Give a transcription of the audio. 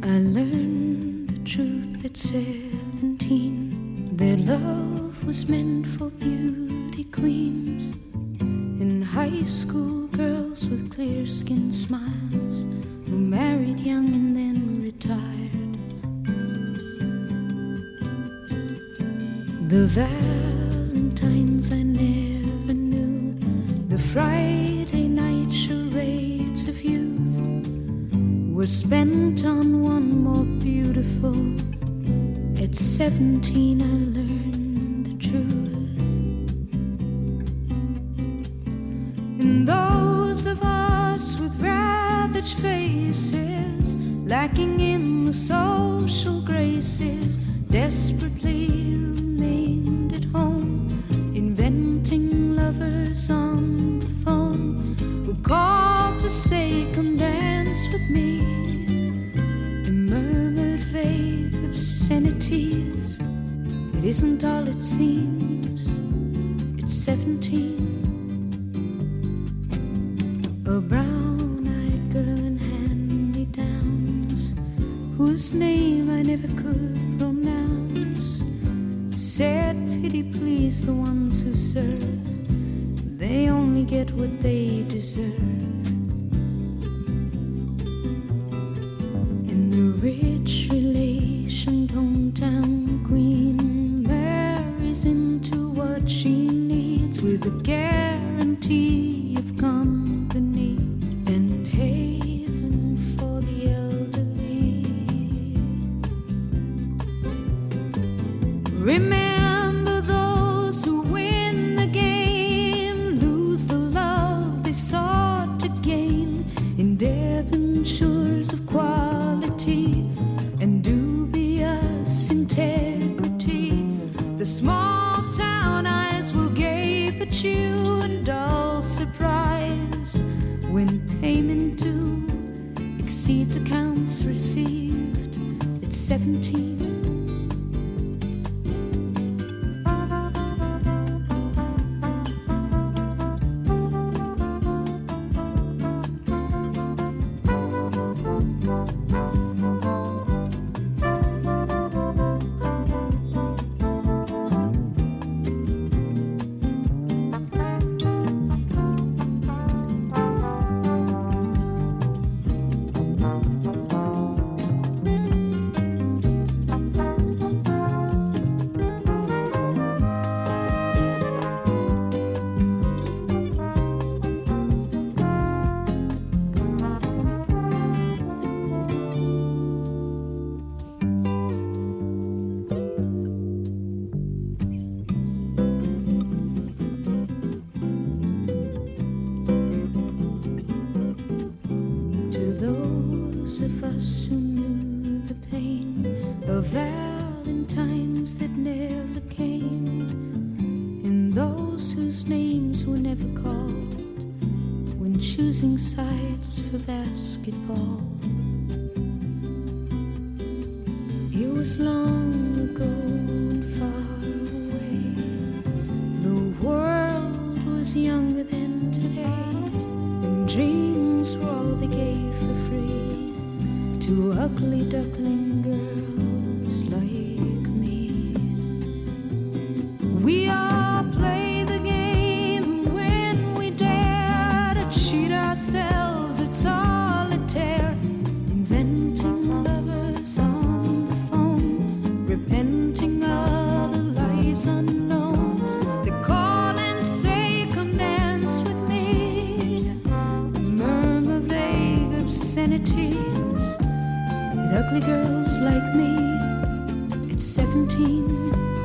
I learned the truth at 17, that love was meant for beauty queens and high school girls with clear skin smiles who married young and then retired. The Valentines I never knew, the Friday night charades of youth were spent on one more beautiful. At 17 I learned the truth. And those of us with ravaged faces, lacking in the social graces, desperately remained at home, inventing lovers on the phone who called to say, come dance with me, and murmured vague obscenities. It isn't all it seems. It's 17. A brown-eyed girl in hand-me-downs, whose name I never could pronounce, said, pity please the ones who serve, they only get what they deserve. And the rich relation hometown queen marries into what she needs, with a guarantee of company and haven for the elderly. Remember those who win the game lose the love they sought to gain, in debentures of quality and dubious integrity. The small town eyes will gape at you in dull surprise when payment due exceeds accounts received. It's 17. Of us who knew the pain of Valentines that never came, and those whose names were never called when choosing sides for basketball. It was long ago and far away. The world was younger than today, and dreams were all they gave for free to ugly duckling girls like me. We all play the game when we dare to cheat ourselves at solitaire, inventing lovers on the phone, repenting other lives unknown. They call and say, come dance with me, and murmur vague obscenities. Ugly girls like me, it's 17.